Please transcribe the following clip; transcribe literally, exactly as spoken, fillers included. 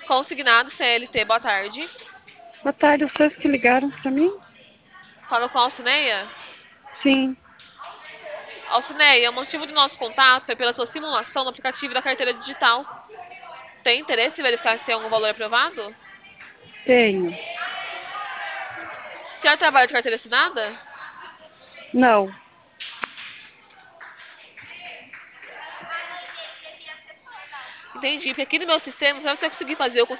Consignado C L T, boa tarde. Boa tarde, vocês que ligaram pra mim? Fala com a Alcineia. Sim, Alcineia, o motivo do nosso contato foi pela sua simulação no aplicativo da carteira digital. Tem interesse em verificar se tem algum valor aprovado? tenho. A senhora trabalha de carteira assinada? Não, Entendi, porque aqui no meu sistema, se você conseguir fazer o